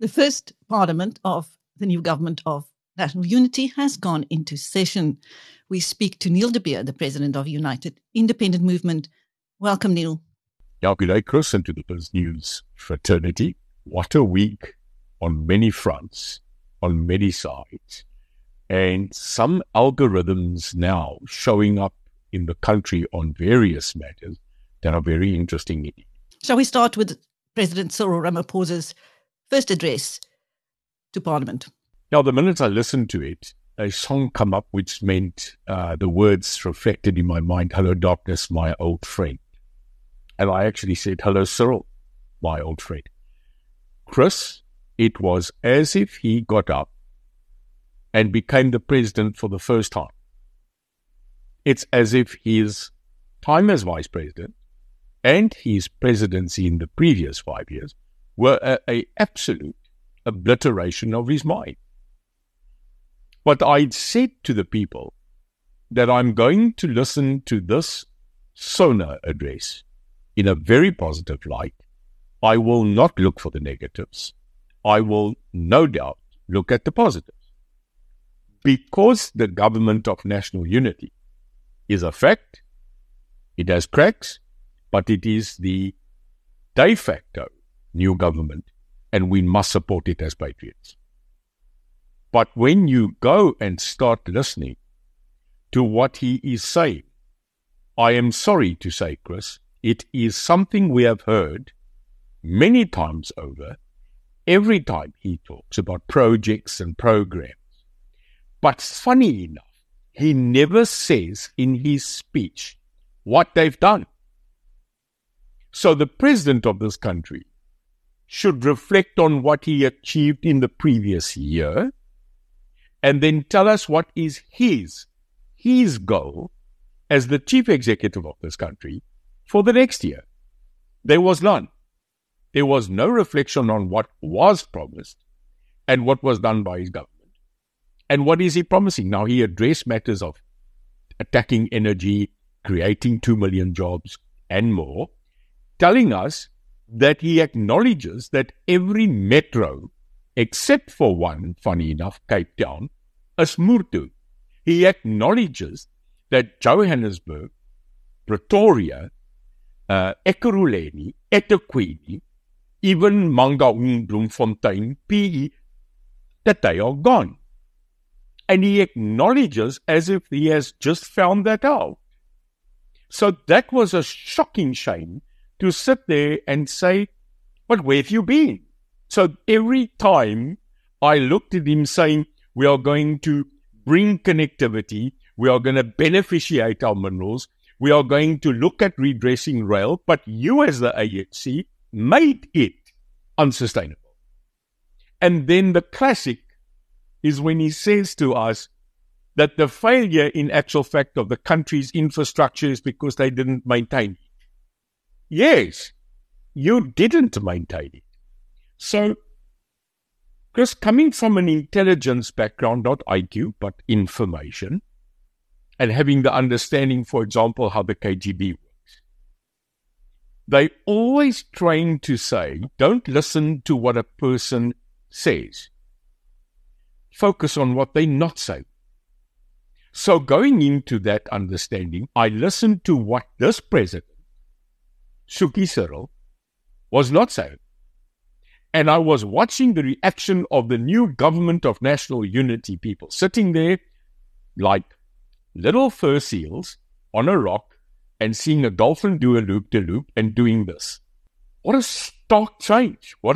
The first parliament of the new government of National Unity has gone into session. We speak to Neil de Beer, the president of United Independent Movement. Welcome, Neil. Yeah, good day, Chris, and to the BizNews fraternity. What a week on many fronts, on many sides, and some algorithms now showing up in the country on various matters that are very interesting indeed. Shall we start with President Cyril Ramaphosa's first address to Parliament? Now, the minute I listened to it, a song come up which meant the words reflected in my mind, "Hello, darkness, my old friend." And I actually said, "Hello, Cyril, my old friend." Chris, it was as if he got up and became the president for the first time. It's as if his time as vice president and his presidency in the previous 5 years were an absolute obliteration of his mind. But I'd said to the people that I'm going to listen to this SONA address in a very positive light. I will not look for the negatives. I will no doubt look at the positives. Because the government of national unity is a fact, it has cracks, but it is the de facto new government, and we must support it as patriots. But when you go and start listening to what he is saying, I am sorry to say, Chris, it is something we have heard many times over, every time he talks about projects and programs. But funny enough, he never says in his speech what they've done. So the president of this country should reflect on what he achieved in the previous year and then tell us what is his goal as the chief executive of this country for the next year. There was none. There was no reflection on what was promised and what was done by his government. And what is he promising? Now, he addressed matters of attacking energy, creating 2 million jobs and more, telling us that he acknowledges that every metro, except for one, funny enough, Cape Town, is Murtu. He acknowledges that Johannesburg, Pretoria, Ekurhuleni, eThekwini, even Mangaung, Bloemfontein, PE, that they are gone. And he acknowledges as if he has just found that out. So that was a shocking shame to sit there and say, but where have you been? So every time I looked at him saying, we are going to bring connectivity, we are going to beneficiate our minerals, we are going to look at redressing rail, but you as the ANC made it unsustainable. And then the classic is when he says to us that the failure in actual fact of the country's infrastructure is because they didn't maintain it. Yes, you didn't maintain it. So, Chris, coming from an intelligence background, not IQ, but information, and having the understanding, for example, how the KGB works, they always train to say, don't listen to what a person says. Focus on what they not say. So going into that understanding, I listened to what this president, Shuki Cyril, was not saying. And I was watching the reaction of the new government of national unity people sitting there like little fur seals on a rock and seeing a dolphin do a loop-de-loop and doing this. What a stark change. What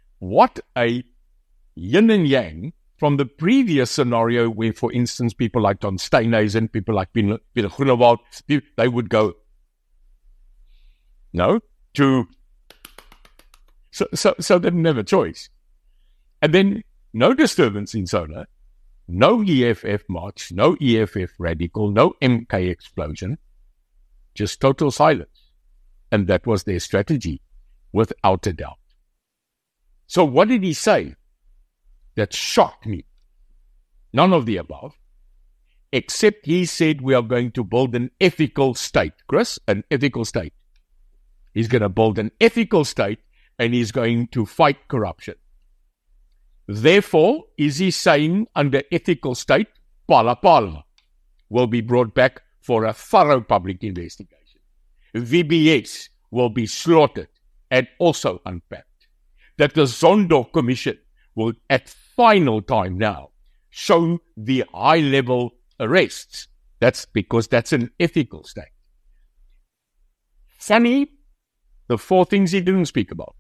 a yin and yang from the previous scenario where, for instance, people like John Steenhuisen, people like Peter Groenewald, they would go, no, to... So they didn't have a choice. And then no disturbance in SONA, no EFF march, no EFF radical, no MK explosion, just total silence. And that was their strategy, without a doubt. So what did he say that shocked me? None of the above, except he said we are going to build an ethical state. Chris, an ethical state. He's going to build an ethical state and he's going to fight corruption. Therefore, is he saying under ethical state, Phala Phala will be brought back for a thorough public investigation. VBS will be slaughtered and also unpacked. That the Zondo Commission will, at final time now, show the high-level arrests. That's because that's an ethical state. Funny, the four things he didn't speak about.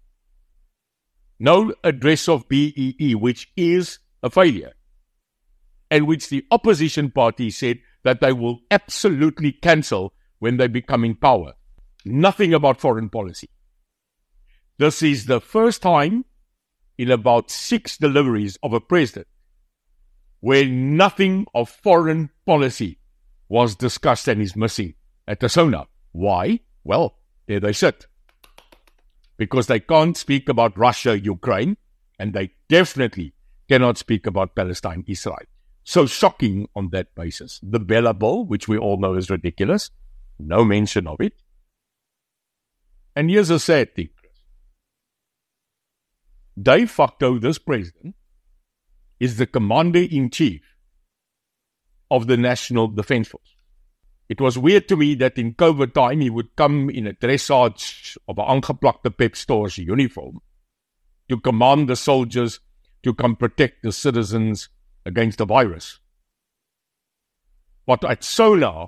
No address of BEE, which is a failure, and which the opposition party said that they will absolutely cancel when they become in power. Nothing about foreign policy. This is the first time in about 6 deliveries of a president where nothing of foreign policy was discussed and is missing at the SONA. Why? Well, there they sit. Because they can't speak about Russia, Ukraine, and they definitely cannot speak about Palestine, Israel. So shocking on that basis. The Bella Bill, which we all know is ridiculous, no mention of it. And here's a sad thing, Chris. De facto, this president is the commander-in-chief of the National Defence Force. It was weird to me that in COVID time he would come in a dressage of an aangeplakte Pep Stores uniform to command the soldiers to come protect the citizens against the virus. But at SONA,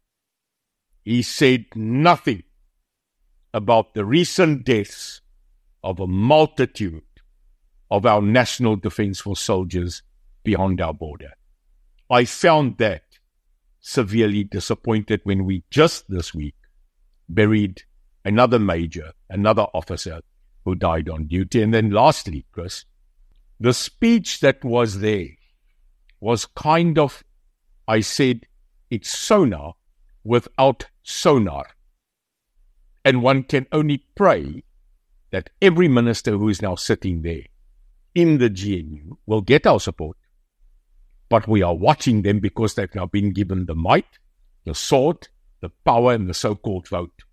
he said nothing about the recent deaths of a multitude of our National Defence Force soldiers beyond our border. I found that severely disappointed when we just this week buried another major, another officer who died on duty. And then lastly, Chris, the speech that was there was kind of, I said, it's SONA without sonar. And one can only pray that every minister who is now sitting there in the GNU will get our support. But we are watching them because they've now been given the might, the sword, the power, and the so-called vote.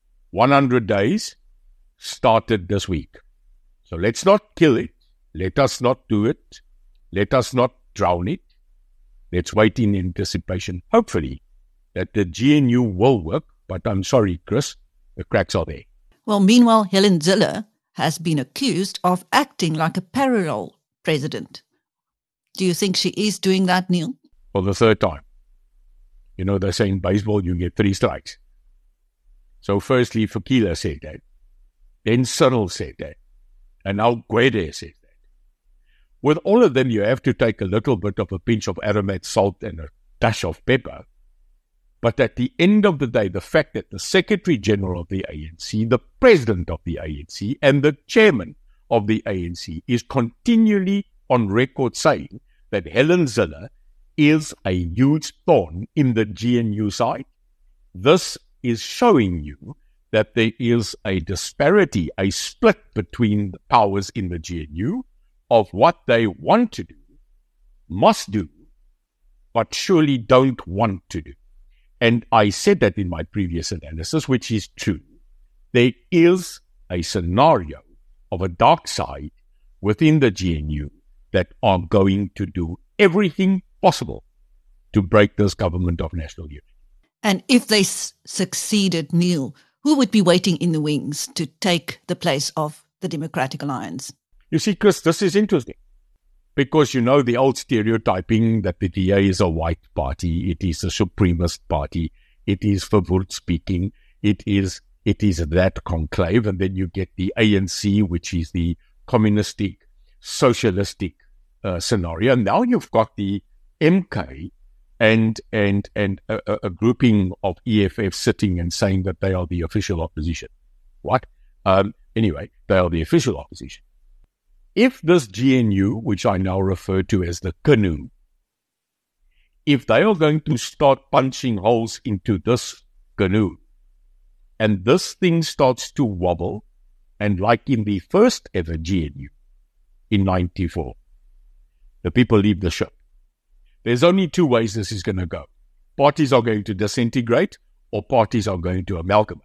100 days started this week. So let's not kill it. Let us not do it. Let us not drown it. Let's wait in anticipation, hopefully, that the GNU will work. But I'm sorry, Chris, the cracks are there. Well, meanwhile, Helen Zille has been accused of acting like a parallel president. Do you think she is doing that, Neil? For the third time. You know, they say in baseball you get 3 strikes. So firstly, Fikile said that. Then Cyril said that. And now Gwede said that. With all of them, you have to take a little bit of a pinch of aromat salt and a dash of pepper. But at the end of the day, the fact that the Secretary General of the ANC, the President of the ANC, and the Chairman of the ANC is continually on record saying that Helen Zille is a huge thorn in the GNU side. This is showing you that there is a disparity, a split between the powers in the GNU of what they want to do, must do, but surely don't want to do. And I said that in my previous analysis, which is true. There is a scenario of a dark side within the GNU that are going to do everything possible to break this government of national unity. And if they succeeded, Neil, who would be waiting in the wings to take the place of the Democratic Alliance? You see, Chris, this is interesting. Because, you know, the old stereotyping that the DA is a white party, it is a supremacist party, it is Verwoerd speaking, it is that conclave, and then you get the ANC, which is the communistic, socialistic scenario. And now you've got the MK and a grouping of EFF sitting and saying that they are the official opposition. What? Anyway, they are the official opposition. If this GNU, which I now refer to as the canoe, if they are going to start punching holes into this canoe, and this thing starts to wobble, and like in the first ever GNU in 94, the people leave the ship. There's only 2 ways this is going to go. Parties are going to disintegrate, or parties are going to amalgamate.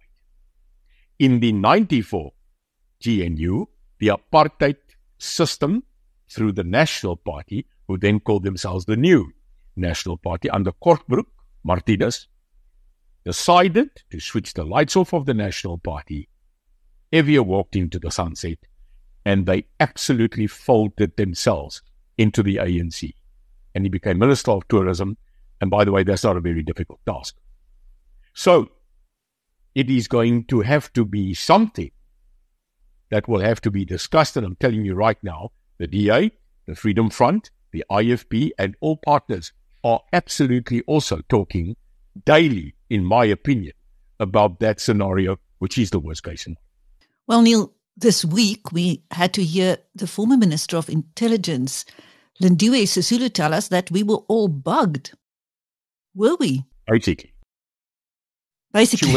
In the 94 GNU, the apartheid system through the National Party, who then called themselves the New National Party under Kortbroek, Martinez, decided to switch the lights off of the National Party. Evia walked into the sunset, and they absolutely folded themselves into the ANC. And he became Minister of Tourism. And by the way, that's not a very difficult task. So it is going to have to be something that will have to be discussed. And I'm telling you right now, the DA, the Freedom Front, the IFP, and all partners are absolutely also talking daily, in my opinion, about that scenario, which is the worst case scenario. Well, Neil, this week we had to hear the former Minister of Intelligence, Lindiwe Sisulu, tell us that we were all bugged. Were we? Basically. She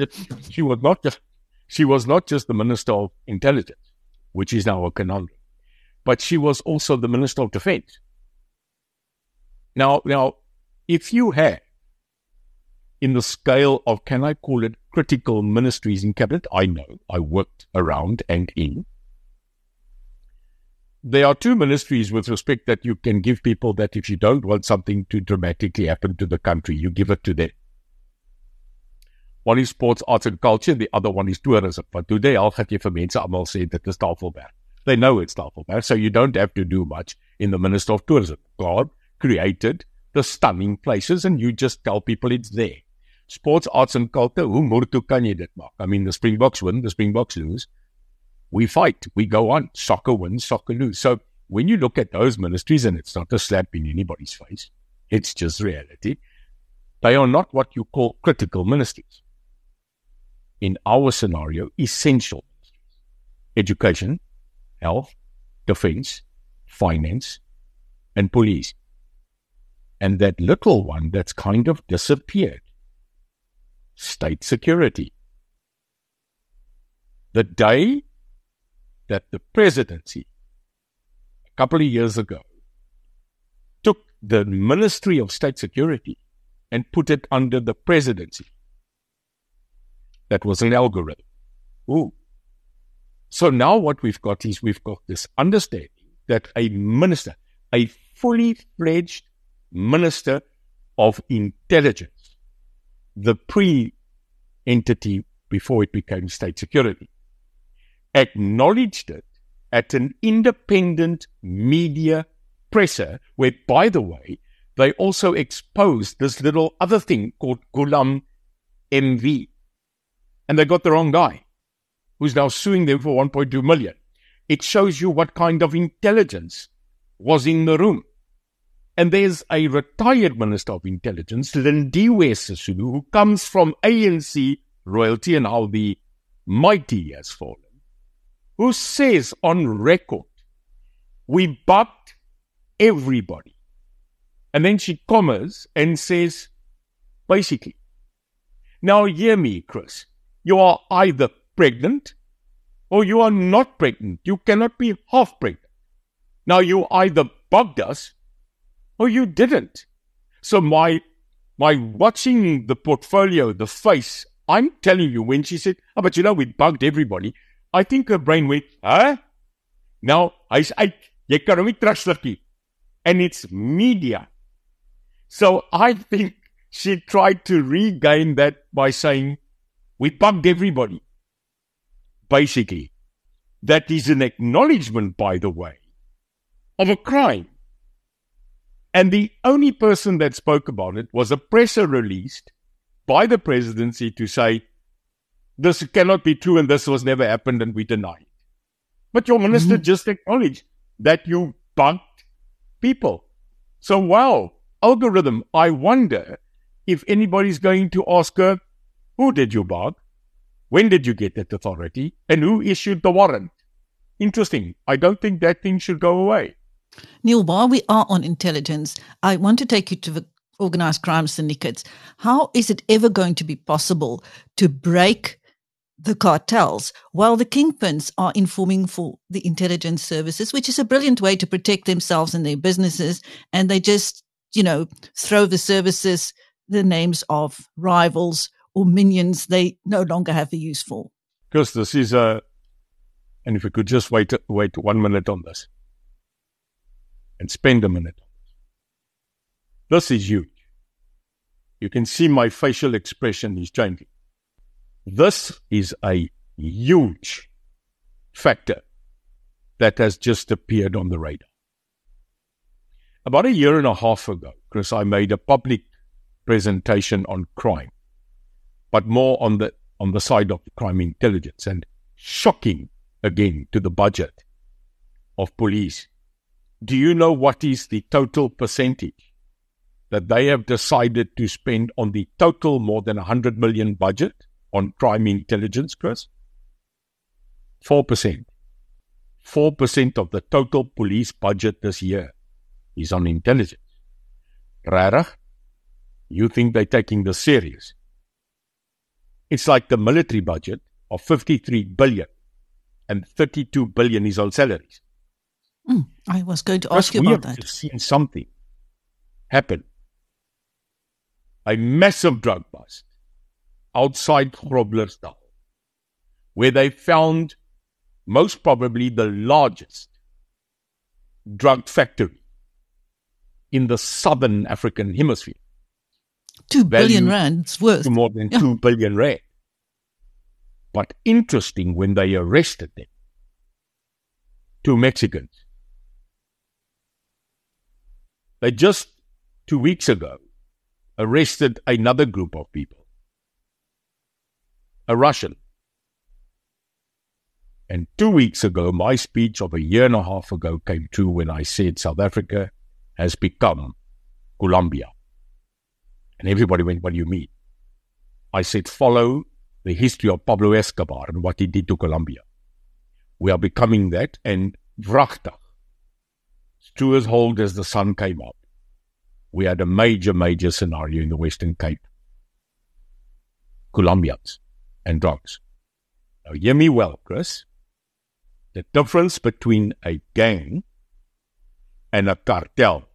was not just the Minister of Intelligence, which is now a conundrum, but she was also the Minister of Defense. Now, if you have, in the scale of, can I call it, critical ministries in cabinet, I know, I worked around and in. There are two ministries with respect that you can give people that if you don't want something to dramatically happen to the country, you give it to them. One is sports, arts and culture, the other one is tourism. But today, al gaan jy vir mense almal sê dit is Tafelberg. They know it's Tafelberg, so you don't have to do much in the Minister of Tourism. God created the stunning places and you just tell people it's there. Sports, arts and culture, hoe moeilik toe kan jy dit maak? I mean, the Springboks win, the Springboks lose. We fight, we go on. Soccer wins, soccer lose. So when you look at those ministries, and it's not a slap in anybody's face, it's just reality, they are not what you call critical ministries. In our scenario, essential ministries. Education, health, defense, finance, and police. And that little one that's kind of disappeared, state security. The day that the presidency, a couple of years ago, took the Ministry of State Security and put it under the presidency, that was an algorithm. Ooh. So now what we've got is we've got this understanding that a minister, a fully fledged Minister of Intelligence, the pre-entity before it became state security, acknowledged it at an independent media presser where, by the way, they also exposed this little other thing called Ghulam MV. And they got the wrong guy, who's now suing them for 1.2 million. It shows you what kind of intelligence was in the room. And there's a retired Minister of Intelligence, Lindiwe Sisulu, who comes from ANC royalty and how the mighty has fallen, who says on record, we bugged everybody. And then she commas and says, basically, now hear me, Chris. You are either pregnant or you are not pregnant. You cannot be half pregnant. Now you either bugged us or you didn't. So my watching the portfolio, the face, I'm telling you, when she said, oh, but you know, we bugged everybody, I think her brain went, huh? Now, hy's uit. Jy kan hom nie terugsluk nie. And it's media. So I think she tried to regain that by saying, we bugged everybody. Basically, that is an acknowledgement, by the way, of a crime. And the only person that spoke about it was a presser released by the presidency to say, this cannot be true and this was never happened and we deny it. But your minister just acknowledged that you bugged people. So, wow, algorithm, I wonder if anybody's going to ask her, who did you bug? When did you get that authority? And who issued the warrant? Interesting. I don't think that thing should go away. Neil, while we are on intelligence, I want to take you to the organized crime syndicates. How is it ever going to be possible to break the cartels while the kingpins are informing for the intelligence services, which is a brilliant way to protect themselves and their businesses, and they just, throw the services the names of rivals or minions they no longer have a use for? Because this is and if we could just wait 1 minute on this. and spend a minute on it. This is huge. You can see my facial expression is changing. This is a huge factor that has just appeared on the radar. About a year and a half ago, Chris, I made a public presentation on crime, but more on the side of crime intelligence, and shocking again to the budget of police. Do you know what is the total percentage that they have decided to spend on the total more than 100 million budget on crime intelligence, Chris? 4%. 4% of the total police budget this year is on intelligence. Rarach, you think they're taking this serious? It's like the military budget of 53 billion and 32 billion is on salaries. I was going to ask you about that. We have seen something happen. A massive drug bust outside Groblersdal, where they found most probably the largest drug factory in the southern African hemisphere. 2 billion rands worth. More than 2 billion rand. But interesting, when they arrested them, 2 Mexicans, they just 2 weeks ago arrested another group of people, a Russian. And 2 weeks ago, my speech of a year and a half ago came true when I said South Africa has become Colombia. And everybody went, what do you mean? I said, follow the history of Pablo Escobar and what he did to Colombia. We are becoming that, and Vrachtig, true as hold as the sun came up, we had a major scenario in the Western Cape. Colombians and drugs. Now hear me well, Chris. The difference between a gang and a cartel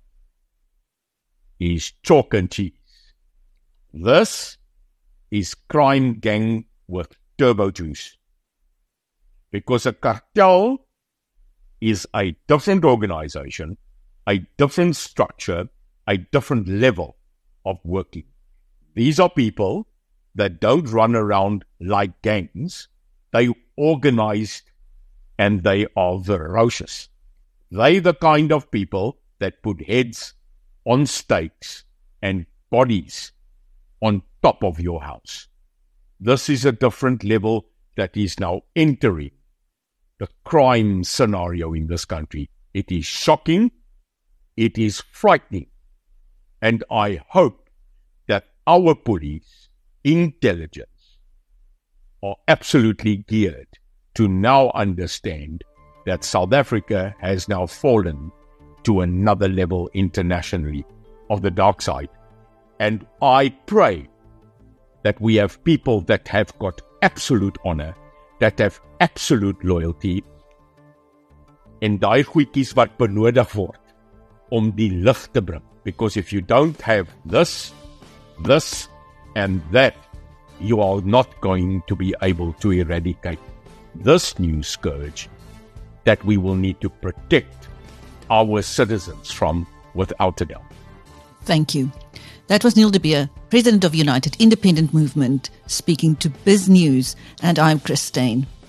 is chalk and cheese. This is crime gang with turbo juice. Because a cartel is a different organization, a different structure, a different level of working. These are people that don't run around like gangs. They organized and they are ferocious. They the kind of people that put heads on stakes and bodies on top of your house. This is a different level that is now entering the crime scenario in this country. It is shocking. It is frightening. And I hope that our police intelligence are absolutely geared to now understand that South Africa has now fallen to another level internationally of the dark side. And I pray that we have people that have got absolute honor, that have absolute loyalty, en daai goedjies wat benodig word om die lig te bring. Because if you don't have this, and that, you are not going to be able to eradicate this new scourge that we will need to protect our citizens from without a doubt. Thank you. That was Neil de Beer, President of United Independent Movement, speaking to BizNews, and I'm Chris Steyn.